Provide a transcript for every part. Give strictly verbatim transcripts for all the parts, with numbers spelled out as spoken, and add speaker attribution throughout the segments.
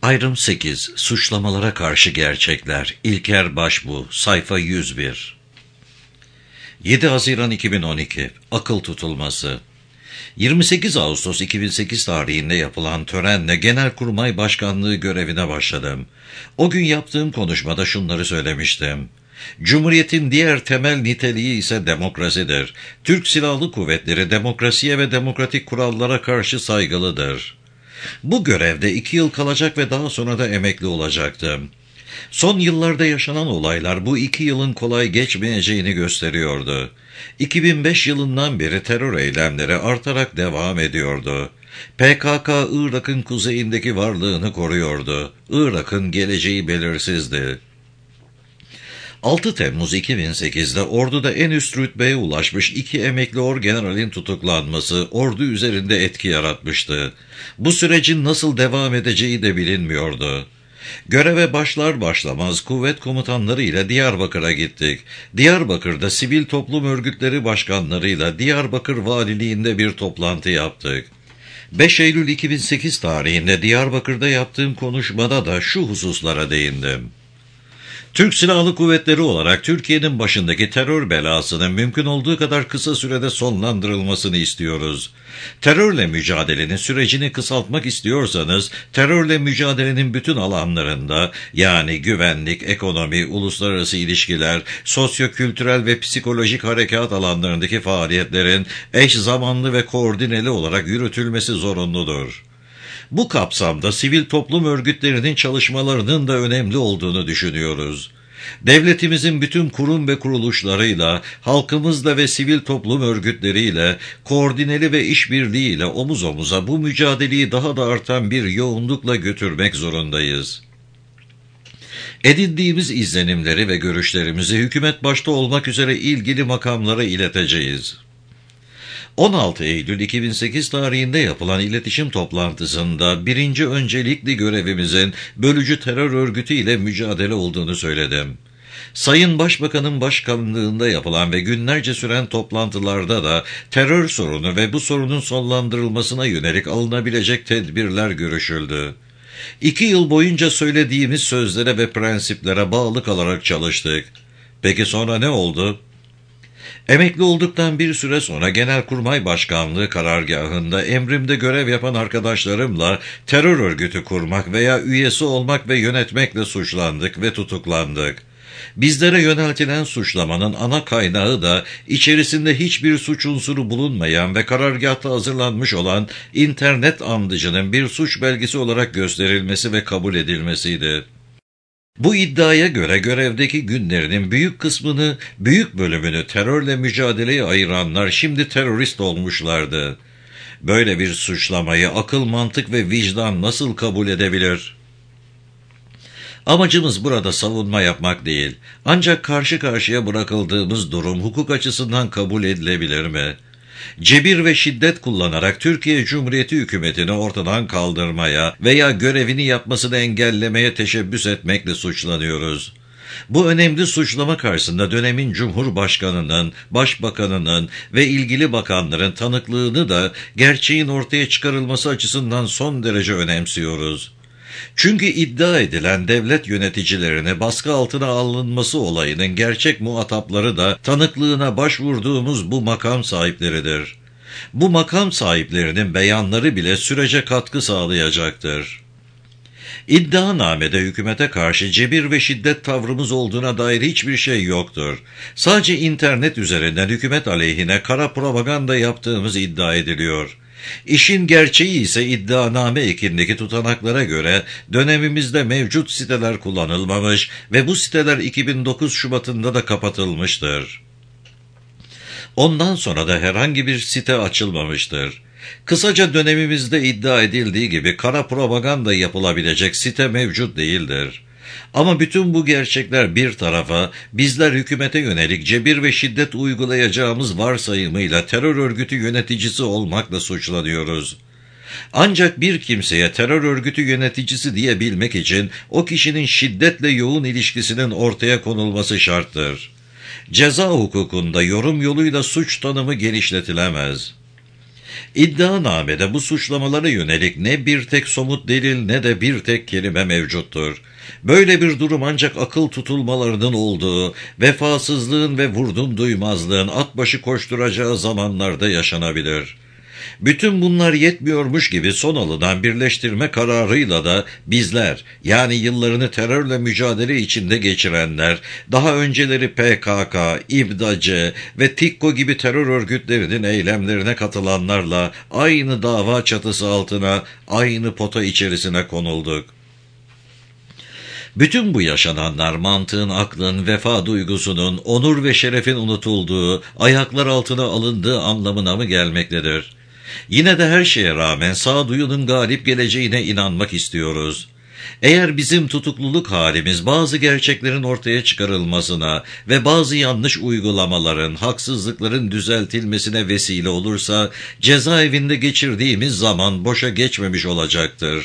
Speaker 1: Ayrım sekiz. Suçlamalara karşı gerçekler. İlker Başbuğ, sayfa yüz bir. yedi Haziran iki bin on iki. Akıl tutulması. yirmi sekiz Ağustos iki bin sekiz tarihinde yapılan törenle Genelkurmay Başkanlığı görevine başladım. O gün yaptığım konuşmada şunları söylemiştim. Cumhuriyetin diğer temel niteliği ise demokrasidir. Türk Silahlı Kuvvetleri demokrasiye ve demokratik kurallara karşı saygılıdır. Bu görevde iki yıl kalacak ve daha sonra da emekli olacaktım. Son yıllarda yaşanan olaylar bu iki yılın kolay geçmeyeceğini gösteriyordu. iki bin beş yılından beri terör eylemleri artarak devam ediyordu. P K K Irak'ın kuzeyindeki varlığını koruyordu. Irak'ın geleceği belirsizdi. altı Temmuz iki bin sekizde orduda en üst rütbeye ulaşmış iki emekli orgeneralin tutuklanması ordu üzerinde etki yaratmıştı. Bu sürecin nasıl devam edeceği de bilinmiyordu. Göreve başlar başlamaz kuvvet komutanları ile Diyarbakır'a gittik. Diyarbakır'da sivil toplum örgütleri başkanlarıyla Diyarbakır Valiliğinde bir toplantı yaptık. beş Eylül iki bin sekiz tarihinde Diyarbakır'da yaptığım konuşmada da şu hususlara değindim. Türk Silahlı Kuvvetleri olarak Türkiye'nin başındaki terör belasının mümkün olduğu kadar kısa sürede sonlandırılmasını istiyoruz. Terörle mücadelenin sürecini kısaltmak istiyorsanız, terörle mücadelenin bütün alanlarında, yani güvenlik, ekonomi, uluslararası ilişkiler, sosyo-kültürel ve psikolojik harekat alanlarındaki faaliyetlerin eş zamanlı ve koordineli olarak yürütülmesi zorunludur. Bu kapsamda sivil toplum örgütlerinin çalışmalarının da önemli olduğunu düşünüyoruz. Devletimizin bütün kurum ve kuruluşlarıyla, halkımızla ve sivil toplum örgütleriyle, koordineli ve işbirliğiyle omuz omuza bu mücadeleyi daha da artan bir yoğunlukla götürmek zorundayız. Edindiğimiz izlenimleri ve görüşlerimizi hükümet başta olmak üzere ilgili makamlara ileteceğiz. on altı Eylül iki bin sekiz tarihinde yapılan iletişim toplantısında birinci öncelikli görevimizin bölücü terör örgütü ile mücadele olduğunu söyledim. Sayın Başbakan'ın başkanlığında yapılan ve günlerce süren toplantılarda da terör sorunu ve bu sorunun sonlandırılmasına yönelik alınabilecek tedbirler görüşüldü. İki yıl boyunca söylediğimiz sözlere ve prensiplere bağlı kalarak çalıştık. Peki sonra ne oldu? Emekli olduktan bir süre sonra Genelkurmay Başkanlığı karargahında emrimde görev yapan arkadaşlarımla terör örgütü kurmak veya üyesi olmak ve yönetmekle suçlandık ve tutuklandık. Bizlere yöneltilen suçlamanın ana kaynağı da içerisinde hiçbir suç unsuru bulunmayan ve karargahta hazırlanmış olan internet andıcının bir suç belgesi olarak gösterilmesi ve kabul edilmesiydi. Bu iddiaya göre görevdeki günlerinin büyük kısmını, büyük bölümünü terörle mücadeleye ayıranlar şimdi terörist olmuşlardı. Böyle bir suçlamayı akıl, mantık ve vicdan nasıl kabul edebilir? Amacımız burada savunma yapmak değil, ancak karşı karşıya bırakıldığımız durum hukuk açısından kabul edilebilir mi? Cebir ve şiddet kullanarak Türkiye Cumhuriyeti hükümetini ortadan kaldırmaya veya görevini yapmasını engellemeye teşebbüs etmekle suçlanıyoruz. Bu önemli suçlama karşısında dönemin Cumhurbaşkanı'nın, Başbakanı'nın ve ilgili bakanların tanıklığını da gerçeğin ortaya çıkarılması açısından son derece önemsiyoruz. Çünkü iddia edilen devlet yöneticilerine baskı altına alınması olayının gerçek muhatapları da tanıklığına başvurduğumuz bu makam sahipleridir. Bu makam sahiplerinin beyanları bile sürece katkı sağlayacaktır. İddianamede hükümete karşı cebir ve şiddet tavrımız olduğuna dair hiçbir şey yoktur. Sadece internet üzerinden hükümet aleyhine kara propaganda yaptığımız iddia ediliyor. İşin gerçeği ise iddianame ekindeki tutanaklara göre dönemimizde mevcut siteler kullanılmamış ve bu siteler iki bin dokuz Şubat'ında da kapatılmıştır. Ondan sonra da herhangi bir site açılmamıştır. Kısaca dönemimizde iddia edildiği gibi kara propaganda yapılabilecek site mevcut değildir. Ama bütün bu gerçekler bir tarafa, bizler hükümete yönelik cebir ve şiddet uygulayacağımız varsayımıyla terör örgütü yöneticisi olmakla suçlanıyoruz. Ancak bir kimseye terör örgütü yöneticisi diyebilmek için o kişinin şiddetle yoğun ilişkisinin ortaya konulması şarttır. Ceza hukukunda yorum yoluyla suç tanımı genişletilemez. İddianamede bu suçlamalara yönelik ne bir tek somut delil ne de bir tek kelime mevcuttur. Böyle bir durum ancak akıl tutulmalarının olduğu, vefasızlığın ve vurdum duymazlığın at başı koşturacağı zamanlarda yaşanabilir. Bütün bunlar yetmiyormuş gibi son alınan birleştirme kararıyla da bizler, yani yıllarını terörle mücadele içinde geçirenler, daha önceleri P K K, İBDACı ve TİKKO gibi terör örgütlerinin eylemlerine katılanlarla aynı dava çatısı altına, aynı pota içerisine konulduk. Bütün bu yaşananlar mantığın, aklın, vefa duygusunun, onur ve şerefin unutulduğu, ayaklar altına alındığı anlamına mı gelmektedir? Yine de her şeye rağmen sağduyunun galip geleceğine inanmak istiyoruz. Eğer bizim tutukluluk halimiz bazı gerçeklerin ortaya çıkarılmasına ve bazı yanlış uygulamaların, haksızlıkların düzeltilmesine vesile olursa, cezaevinde geçirdiğimiz zaman boşa geçmemiş olacaktır.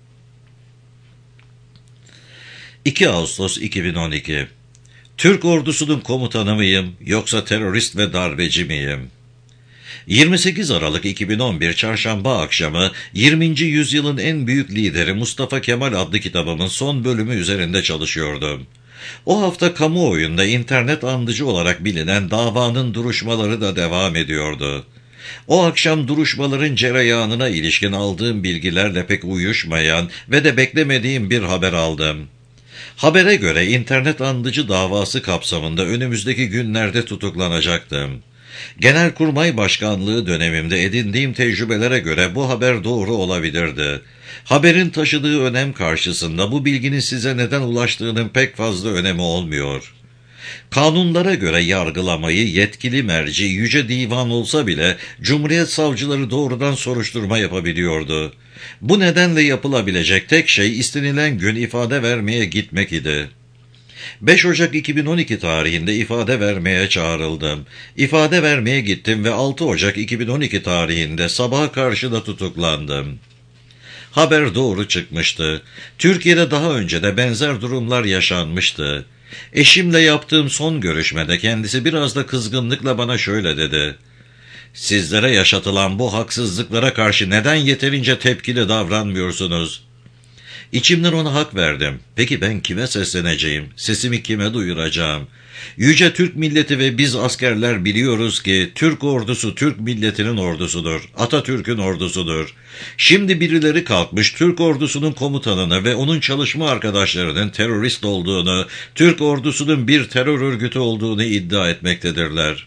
Speaker 1: iki Ağustos iki bin on iki. Türk ordusunun komutanı mıyım, yoksa terörist ve darbeci miyim? yirmi sekiz Aralık iki bin on bir Çarşamba akşamı yirminci yüzyılın en büyük lideri Mustafa Kemal adlı kitabımın son bölümü üzerinde çalışıyordum. O hafta kamuoyunda internet andıcı olarak bilinen davanın duruşmaları da devam ediyordu. O akşam duruşmaların cereyanına ilişkin aldığım bilgilerle pek uyuşmayan ve de beklemediğim bir haber aldım. Habere göre internet andıcı davası kapsamında önümüzdeki günlerde tutuklanacaktım. Genelkurmay Başkanlığı dönemimde edindiğim tecrübelere göre bu haber doğru olabilirdi. Haberin taşıdığı önem karşısında bu bilginin size neden ulaştığının pek fazla önemi olmuyor. Kanunlara göre yargılamayı yetkili merci Yüce Divan olsa bile Cumhuriyet savcıları doğrudan soruşturma yapabiliyordu. Bu nedenle yapılabilecek tek şey istenilen gün ifade vermeye gitmek idi. beş Ocak iki bin on iki tarihinde ifade vermeye çağrıldım. İfade vermeye gittim ve altı Ocak iki bin on iki tarihinde sabaha karşı da tutuklandım. Haber doğru çıkmıştı. Türkiye'de daha önce de benzer durumlar yaşanmıştı. Eşimle yaptığım son görüşmede kendisi biraz da kızgınlıkla bana şöyle dedi: "Sizlere yaşatılan bu haksızlıklara karşı neden yeterince tepkili davranmıyorsunuz?" İçimden ona hak verdim. Peki ben kime sesleneceğim? Sesimi kime duyuracağım? Yüce Türk milleti ve biz askerler biliyoruz ki Türk ordusu Türk milletinin ordusudur. Atatürk'ün ordusudur. Şimdi birileri kalkmış Türk ordusunun komutanını ve onun çalışma arkadaşlarının terörist olduğunu, Türk ordusunun bir terör örgütü olduğunu iddia etmektedirler.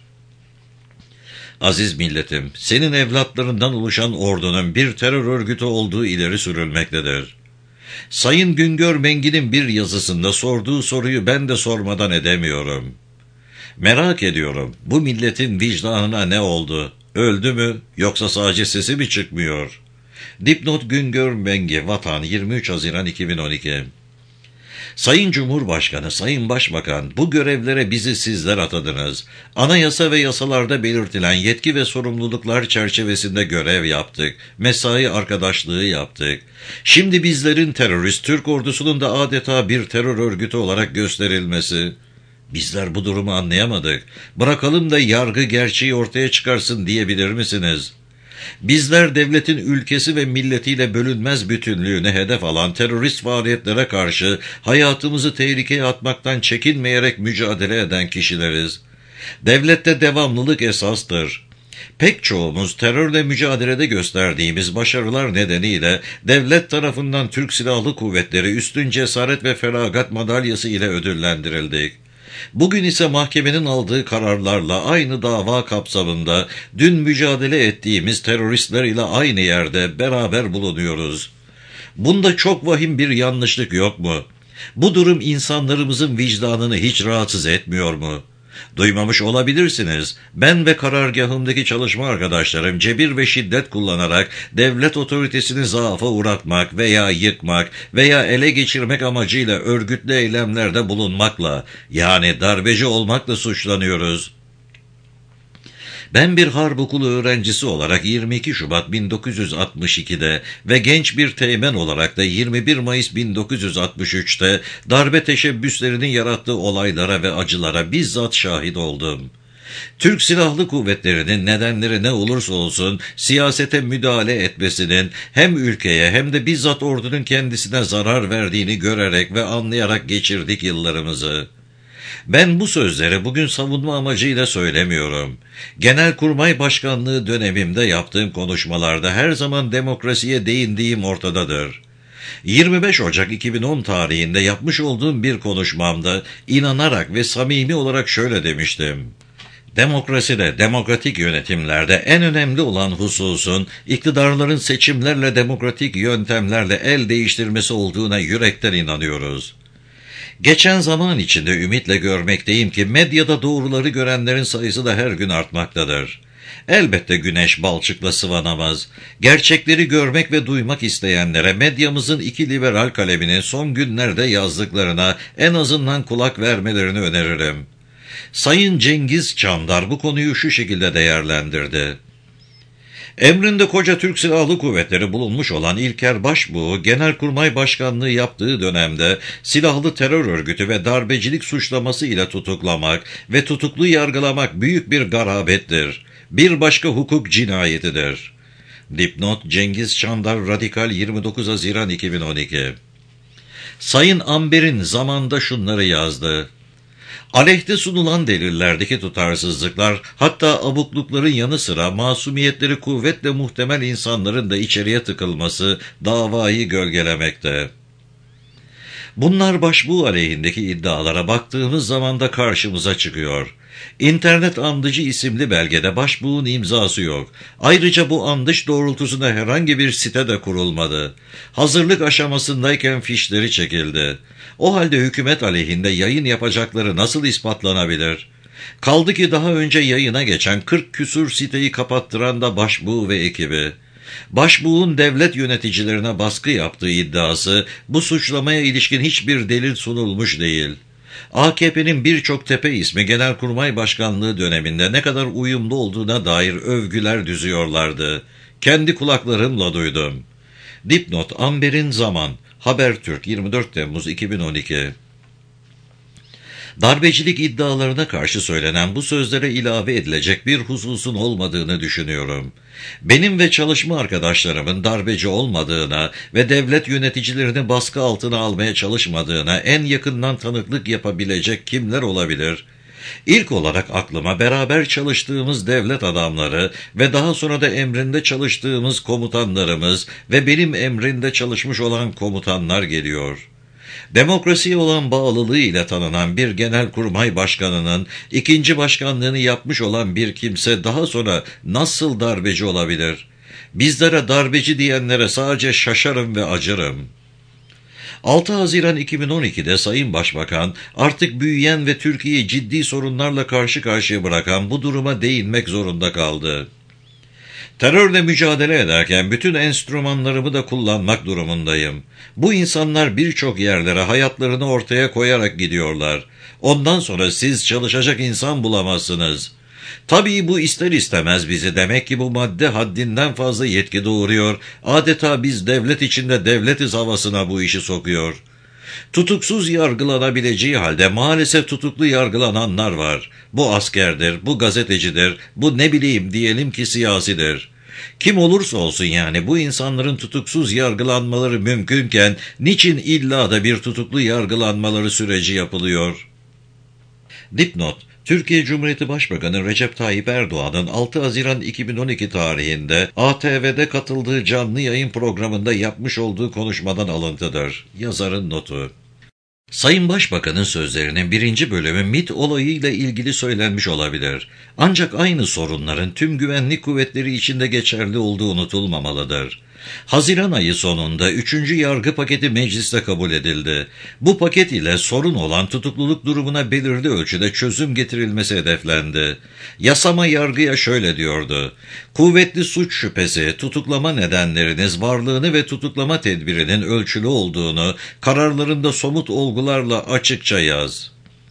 Speaker 1: Aziz milletim, senin evlatlarından oluşan ordunun bir terör örgütü olduğu ileri sürülmektedir. Sayın Güngör Mengi'nin bir yazısında sorduğu soruyu ben de sormadan edemiyorum. Merak ediyorum, bu milletin vicdanına ne oldu? Öldü mü, yoksa sadece sesi mi çıkmıyor? Dipnot Güngör Mengi, Vatan, yirmi üç Haziran iki bin on iki. Sayın Cumhurbaşkanı, Sayın Başbakan, bu görevlere bizi sizler atadınız. Anayasa ve yasalarda belirtilen yetki ve sorumluluklar çerçevesinde görev yaptık. Mesai arkadaşlığı yaptık. Şimdi bizlerin terörist, Türk ordusunun da adeta bir terör örgütü olarak gösterilmesi. Bizler bu durumu anlayamadık. Bırakalım da yargı gerçeği ortaya çıkarsın diyebilir misiniz? Bizler devletin ülkesi ve milletiyle bölünmez bütünlüğüne hedef alan terörist faaliyetlere karşı hayatımızı tehlikeye atmaktan çekinmeyerek mücadele eden kişileriz. Devlette devamlılık esastır. Pek çoğumuz terörle mücadelede gösterdiğimiz başarılar nedeniyle devlet tarafından Türk Silahlı Kuvvetleri üstün cesaret ve feragat madalyası ile ödüllendirildik. Bugün ise mahkemenin aldığı kararlarla aynı dava kapsamında dün mücadele ettiğimiz teröristler ile aynı yerde beraber bulunuyoruz. Bunda çok vahim bir yanlışlık yok mu? Bu durum insanlarımızın vicdanını hiç rahatsız etmiyor mu? Duymamış olabilirsiniz. Ben ve karargahımdaki çalışma arkadaşlarım cebir ve şiddet kullanarak devlet otoritesini zaafa uğratmak veya yıkmak veya ele geçirmek amacıyla örgütlü eylemlerde bulunmakla, yani darbeci olmakla suçlanıyoruz. Ben bir harp okulu öğrencisi olarak yirmi iki Şubat bin dokuz yüz altmış iki'de ve genç bir teğmen olarak da yirmi bir Mayıs bin dokuz yüz altmış üç'te darbe teşebbüslerinin yarattığı olaylara ve acılara bizzat şahit oldum. Türk Silahlı Kuvvetleri'nin nedenleri ne olursa olsun siyasete müdahale etmesinin hem ülkeye hem de bizzat ordunun kendisine zarar verdiğini görerek ve anlayarak geçirdik yıllarımızı. Ben bu sözleri bugün savunma amacıyla söylemiyorum. Genelkurmay Başkanlığı dönemimde yaptığım konuşmalarda her zaman demokrasiye değindiğim ortadadır. yirmi beş Ocak iki bin on tarihinde yapmış olduğum bir konuşmamda inanarak ve samimi olarak şöyle demiştim. Demokraside, demokratik yönetimlerde en önemli olan hususun iktidarların seçimlerle demokratik yöntemlerle el değiştirmesi olduğuna yürekten inanıyoruz. Geçen zaman içinde ümitle görmekteyim ki medyada doğruları görenlerin sayısı da her gün artmaktadır. Elbette güneş balçıkla sıvanamaz. Gerçekleri görmek ve duymak isteyenlere medyamızın iki liberal kaleminin son günlerde yazdıklarına en azından kulak vermelerini öneririm. Sayın Cengiz Çandar bu konuyu şu şekilde değerlendirdi. Emrinde koca Türk Silahlı Kuvvetleri bulunmuş olan İlker Başbuğ, Genelkurmay Başkanlığı yaptığı dönemde silahlı terör örgütü ve darbecilik suçlaması ile tutuklamak ve tutuklu yargılamak büyük bir garabettir. Bir başka hukuk cinayetidir. Dipnot Cengiz Çandar Radikal yirmi dokuz Haziran iki bin on iki. Sayın Amber'in zamanda şunları yazdı. Aleyhte sunulan delillerdeki tutarsızlıklar, hatta abuklukların yanı sıra masumiyetleri kuvvetle muhtemel insanların da içeriye tıkılması davayı gölgelemekte. Bunlar Başbuğ aleyhindeki iddialara baktığımız zaman da karşımıza çıkıyor. İnternet Andıcı isimli belgede Başbuğ'un imzası yok. Ayrıca bu andış doğrultusunda herhangi bir site de kurulmadı. Hazırlık aşamasındayken fişleri çekildi. O halde hükümet aleyhinde yayın yapacakları nasıl ispatlanabilir? Kaldı ki daha önce yayına geçen kırk küsur siteyi kapattıran da Başbuğ ve ekibi. Başbuğ'un devlet yöneticilerine baskı yaptığı iddiası bu suçlamaya ilişkin hiçbir delil sunulmuş değil. A K P'nin birçok tepe ismi Genelkurmay Başkanlığı döneminde ne kadar uyumlu olduğuna dair övgüler düzüyorlardı. Kendi kulaklarımla duydum. Dipnot Amber'in Zaman Habertürk yirmi dört Temmuz iki bin on iki. Darbecilik iddialarına karşı söylenen bu sözlere ilave edilecek bir hususun olmadığını düşünüyorum. Benim ve çalışma arkadaşlarımın darbeci olmadığına ve devlet yöneticilerini baskı altına almaya çalışmadığına en yakından tanıklık yapabilecek kimler olabilir? İlk olarak aklıma beraber çalıştığımız devlet adamları ve daha sonra da emrinde çalıştığımız komutanlarımız ve benim emrinde çalışmış olan komutanlar geliyor. Demokrasiye olan bağlılığı ile tanınan bir genelkurmay başkanının ikinci başkanlığını yapmış olan bir kimse daha sonra nasıl darbeci olabilir? Bizlere darbeci diyenlere sadece şaşarım ve acırım. altı Haziran iki bin on iki'de Sayın Başbakan artık büyüyen ve Türkiye'yi ciddi sorunlarla karşı karşıya bırakan bu duruma değinmek zorunda kaldı. Terörle mücadele ederken bütün enstrümanlarımı da kullanmak durumundayım. Bu insanlar birçok yerlere hayatlarını ortaya koyarak gidiyorlar. Ondan sonra siz çalışacak insan bulamazsınız. Tabii bu ister istemez bizi demek ki bu madde haddinden fazla yetki doğuruyor. Adeta biz devlet içinde devletiz havasına bu işi sokuyor. Tutuksuz yargılanabileceği halde maalesef tutuklu yargılananlar var. Bu askerdir, bu gazetecidir, bu ne bileyim diyelim ki siyasidir. Kim olursa olsun yani bu insanların tutuksuz yargılanmaları mümkünken niçin illa da bir tutuklu yargılanmaları süreci yapılıyor? Dipnot Türkiye Cumhuriyeti Başbakanı Recep Tayyip Erdoğan'ın altı Haziran iki bin on iki tarihinde A T V'de katıldığı canlı yayın programında yapmış olduğu konuşmadan alıntıdır. Yazarın notu. Sayın Başbakan'ın sözlerinin birinci bölümü MİT olayıyla ilgili söylenmiş olabilir. Ancak aynı sorunların tüm güvenlik kuvvetleri içinde geçerli olduğu unutulmamalıdır. Haziran ayı sonunda üçüncü yargı paketi mecliste kabul edildi. Bu paket ile sorun olan tutukluluk durumuna belirli ölçüde çözüm getirilmesi hedeflendi. Yasama yargıya şöyle diyordu. Kuvvetli suç şüphesi, tutuklama nedenleriniz, varlığını ve tutuklama tedbirinin ölçülü olduğunu kararlarında somut olgularla açıkça yaz.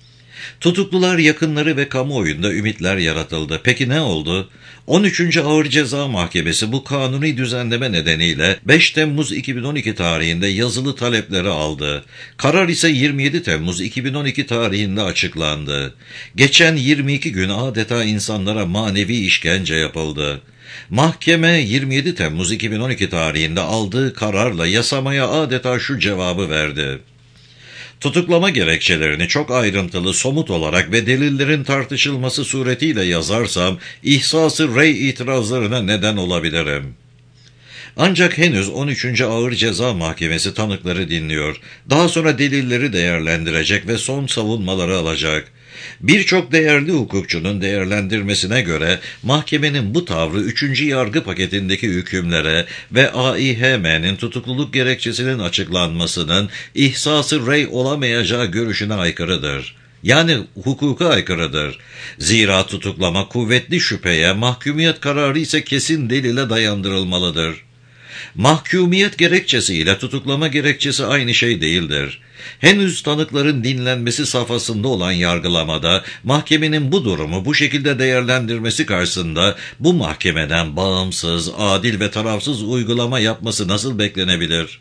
Speaker 1: Tutuklular, yakınları ve kamuoyunda ümitler yaratıldı. Peki ne oldu? on üçüncü Ağır Ceza Mahkemesi bu kanuni düzenleme nedeniyle beş Temmuz iki bin on iki tarihinde yazılı talepleri aldı. Karar ise yirmi yedi Temmuz iki bin on iki tarihinde açıklandı. Geçen yirmi iki gün adeta insanlara manevi işkence yapıldı. Mahkeme yirmi yedi Temmuz iki bin on iki tarihinde aldığı kararla yasamaya adeta şu cevabı verdi: tutuklama gerekçelerini çok ayrıntılı, somut olarak ve delillerin tartışılması suretiyle yazarsam ihsası rey itirazlarına neden olabilirim. Ancak henüz on üçüncü Ağır Ceza Mahkemesi tanıkları dinliyor. Daha sonra delilleri değerlendirecek ve son savunmaları alacak. Birçok değerli hukukçunun değerlendirmesine göre mahkemenin bu tavrı üçüncü yargı paketindeki hükümlere ve A İ H M'nin tutukluluk gerekçesinin açıklanmasının ihsası rey olamayacağı görüşüne aykırıdır. Yani hukuka aykırıdır. Zira tutuklama kuvvetli şüpheye, mahkumiyet kararı ise kesin delile dayandırılmalıdır. Mahkumiyet gerekçesi ile tutuklama gerekçesi aynı şey değildir. Henüz tanıkların dinlenmesi safhasında olan yargılamada mahkemenin bu durumu bu şekilde değerlendirmesi karşısında bu mahkemeden bağımsız, adil ve tarafsız uygulama yapması nasıl beklenebilir?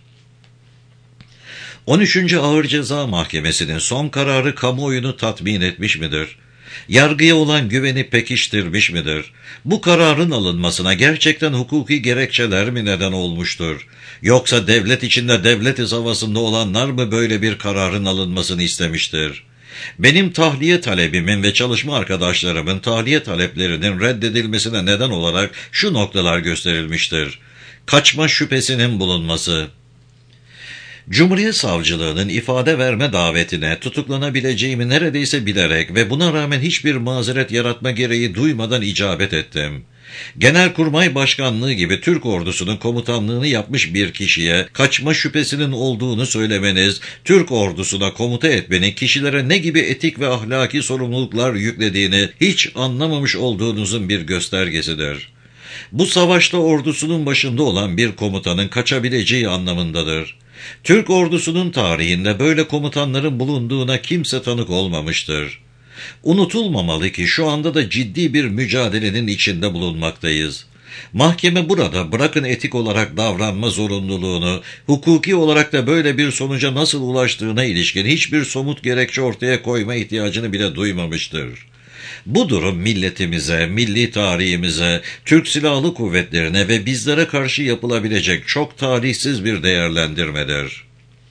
Speaker 1: on üçüncü Ağır Ceza Mahkemesi'nin son kararı kamuoyunu tatmin etmiş midir? Yargıya olan güveni pekiştirmiş midir? Bu kararın alınmasına gerçekten hukuki gerekçeler mi neden olmuştur? Yoksa devlet içinde devlet havasında olanlar mı böyle bir kararın alınmasını istemiştir? Benim tahliye talebimin ve çalışma arkadaşlarımın tahliye taleplerinin reddedilmesine neden olarak şu noktalar gösterilmiştir: kaçma şüphesinin bulunması, Cumhuriyet Savcılığı'nın ifade verme davetine tutuklanabileceğimi neredeyse bilerek ve buna rağmen hiçbir mazeret yaratma gereği duymadan icabet ettim. Genelkurmay Başkanlığı gibi Türk ordusunun komutanlığını yapmış bir kişiye kaçma şüphesinin olduğunu söylemeniz, Türk ordusuna komuta etmenin kişilere ne gibi etik ve ahlaki sorumluluklar yüklediğini hiç anlamamış olduğunuzun bir göstergesidir. Bu savaşta ordusunun başında olan bir komutanın kaçabileceği anlamındadır. Türk ordusunun tarihinde böyle komutanların bulunduğuna kimse tanık olmamıştır. Unutulmamalı ki şu anda da ciddi bir mücadelenin içinde bulunmaktayız. Mahkeme burada bırakın etik olarak davranma zorunluluğunu, hukuki olarak da böyle bir sonuca nasıl ulaştığına ilişkin hiçbir somut gerekçe ortaya koyma ihtiyacını bile duymamıştır. Bu durum milletimize, milli tarihimize, Türk Silahlı Kuvvetlerine ve bizlere karşı yapılabilecek çok talihsiz bir değerlendirmedir.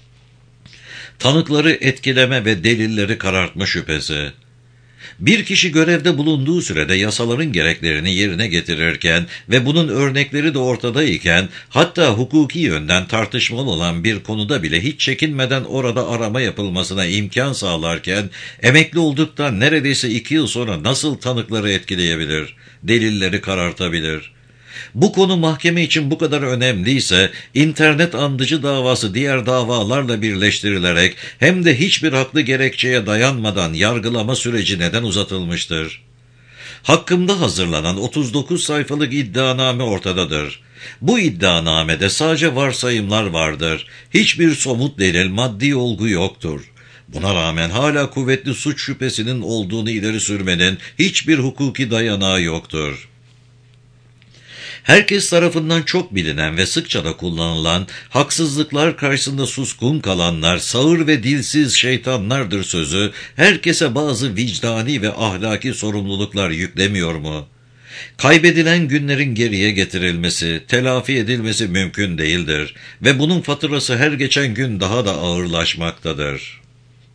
Speaker 1: Tanıkları etkileme ve delilleri karartma şüphesi. Bir kişi görevde bulunduğu sürede yasaların gereklerini yerine getirirken ve bunun örnekleri de ortadayken, hatta hukuki yönden tartışmalı olan bir konuda bile hiç çekinmeden orada arama yapılmasına imkan sağlarken, emekli olduktan neredeyse iki yıl sonra nasıl tanıkları etkileyebilir, delilleri karartabilir? Bu konu mahkeme için bu kadar önemliyse, internet andıcı davası diğer davalarla birleştirilerek hem de hiçbir haklı gerekçeye dayanmadan yargılama süreci neden uzatılmıştır? Hakkımda hazırlanan otuz dokuz sayfalık iddianame ortadadır. Bu iddianamede sadece varsayımlar vardır. Hiçbir somut delil, maddi olgu yoktur. Buna rağmen hala kuvvetli suç şüphesinin olduğunu ileri sürmenin hiçbir hukuki dayanağı yoktur. Herkes tarafından çok bilinen ve sıkça da kullanılan, haksızlıklar karşısında suskun kalanlar, sağır ve dilsiz şeytanlardır sözü, herkese bazı vicdani ve ahlaki sorumluluklar yüklemiyor mu? Kaybedilen günlerin geriye getirilmesi, telafi edilmesi mümkün değildir ve bunun faturası her geçen gün daha da ağırlaşmaktadır.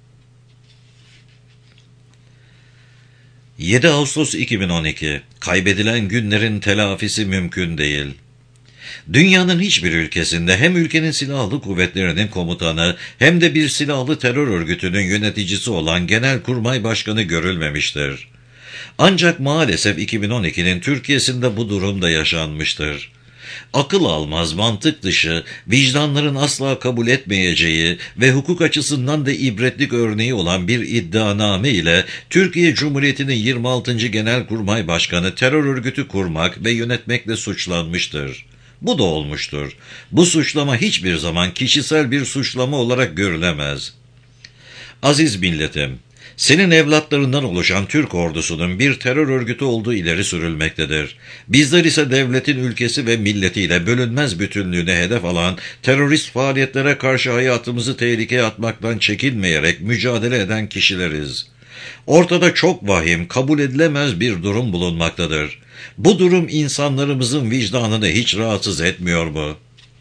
Speaker 1: yedi Ağustos iki bin on iki. Kaybedilen günlerin telafisi mümkün değil. Dünyanın hiçbir ülkesinde hem ülkenin silahlı kuvvetlerinin komutanı hem de bir silahlı terör örgütünün yöneticisi olan Genelkurmay Başkanı görülmemiştir. Ancak maalesef iki bin on ikinin Türkiye'sinde bu durum da yaşanmıştır. Akıl almaz, mantık dışı, vicdanların asla kabul etmeyeceği ve hukuk açısından da ibretlik örneği olan bir iddianame ile Türkiye Cumhuriyeti'nin yirmi altıncı Genelkurmay Başkanı terör örgütü kurmak ve yönetmekle suçlanmıştır. Bu da olmuştur. Bu suçlama hiçbir zaman kişisel bir suçlama olarak görülemez. Aziz milletim, Senin evlatlarından oluşan Türk ordusunun bir terör örgütü olduğu ileri sürülmektedir. Bizler ise devletin ülkesi ve milletiyle bölünmez bütünlüğüne hedef alan terörist faaliyetlere karşı hayatımızı tehlikeye atmaktan çekinmeyerek mücadele eden kişileriz. Ortada çok vahim, kabul edilemez bir durum bulunmaktadır. Bu durum insanlarımızın vicdanını hiç rahatsız etmiyor mu?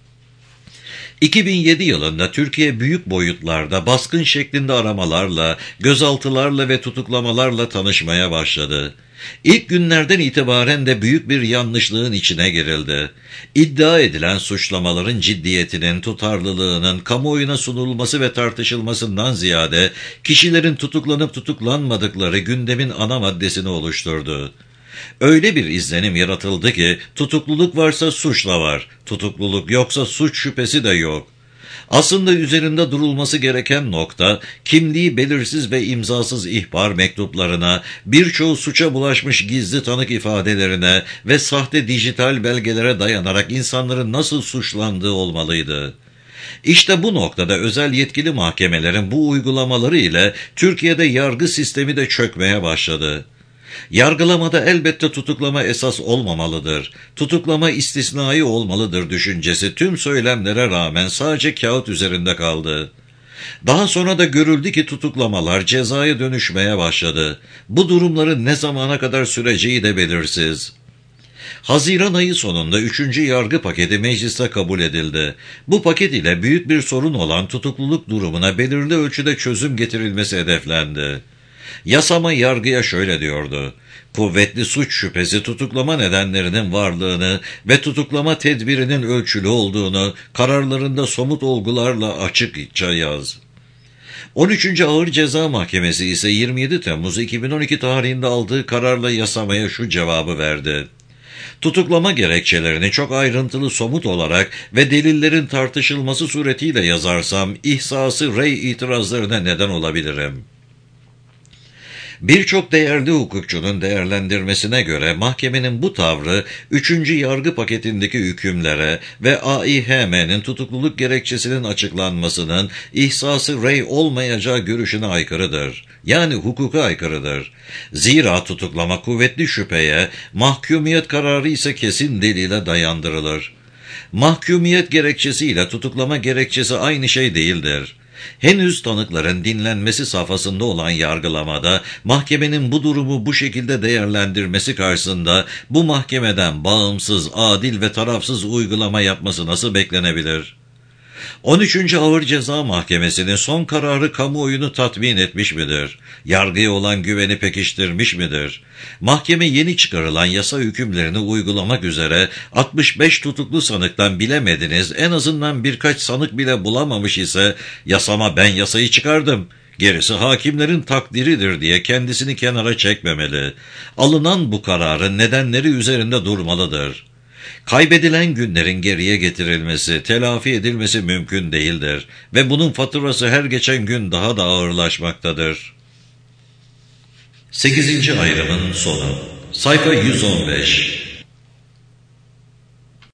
Speaker 1: iki bin yedi yılında Türkiye büyük boyutlarda baskın şeklinde aramalarla, gözaltılarla ve tutuklamalarla tanışmaya başladı. İlk günlerden itibaren de büyük bir yanlışlığın içine girildi. İddia edilen suçlamaların ciddiyetinin, tutarlılığının kamuoyuna sunulması ve tartışılmasından ziyade kişilerin tutuklanıp tutuklanmadıkları gündemin ana maddesini oluşturdu. Öyle bir izlenim yaratıldı ki tutukluluk varsa suç da var, tutukluluk yoksa suç şüphesi de yok. Aslında üzerinde durulması gereken nokta, kimliği belirsiz ve imzasız ihbar mektuplarına, birçoğu suça bulaşmış gizli tanık ifadelerine ve sahte dijital belgelere dayanarak insanların nasıl suçlandığı olmalıydı. İşte bu noktada özel yetkili mahkemelerin bu uygulamaları ile Türkiye'de yargı sistemi de çökmeye başladı. Yargılamada elbette tutuklama esas olmamalıdır, tutuklama istisnai olmalıdır düşüncesi tüm söylemlere rağmen sadece kağıt üzerinde kaldı. Daha sonra da görüldü ki tutuklamalar cezaya dönüşmeye başladı. Bu durumların ne zamana kadar süreceği de belirsiz. Haziran ayı sonunda üçüncü yargı paketi mecliste kabul edildi. Bu paket ile büyük bir sorun olan tutukluluk durumuna belirli ölçüde çözüm getirilmesi hedeflendi. Yasama yargıya şöyle diyordu: kuvvetli suç şüphesi tutuklama nedenlerinin varlığını ve tutuklama tedbirinin ölçülü olduğunu kararlarında somut olgularla açıkça yaz. on üçüncü Ağır Ceza Mahkemesi ise yirmi yedi Temmuz iki bin on iki tarihinde aldığı kararla yasamaya şu cevabı verdi: tutuklama gerekçelerini çok ayrıntılı somut olarak ve delillerin tartışılması suretiyle yazarsam ihsası rey itirazlarına neden olabilirim. Birçok değerli hukukçunun değerlendirmesine göre mahkemenin bu tavrı üçüncü yargı paketindeki hükümlere ve A İ H M'nin tutukluluk gerekçesinin açıklanmasının ihsası rey olmayacağı görüşüne aykırıdır. Yani hukuka aykırıdır. Zira tutuklama kuvvetli şüpheye, mahkumiyet kararı ise kesin delile dayandırılır. Mahkumiyet gerekçesi ile tutuklama gerekçesi aynı şey değildir. Henüz tanıkların dinlenmesi safhasında olan yargılamada mahkemenin bu durumu bu şekilde değerlendirmesi karşısında bu mahkemeden bağımsız, adil ve tarafsız uygulama yapması nasıl beklenebilir? on üçüncü Ağır Ceza Mahkemesi'nin son kararı kamuoyunu tatmin etmiş midir? Yargıya olan güveni pekiştirmiş midir? Mahkeme yeni çıkarılan yasa hükümlerini uygulamak üzere altmış beş tutuklu sanıktan bilemediniz, en azından birkaç sanık bile bulamamış ise yasama ben yasayı çıkardım, gerisi hakimlerin takdiridir diye kendisini kenara çekmemeli. Alınan bu kararın nedenleri üzerinde durmalıdır. Kaybedilen günlerin geriye getirilmesi, telafi edilmesi mümkün değildir ve bunun faturası her geçen gün daha da ağırlaşmaktadır. sekizinci ayrımın sonu. Sayfa yüz on beş.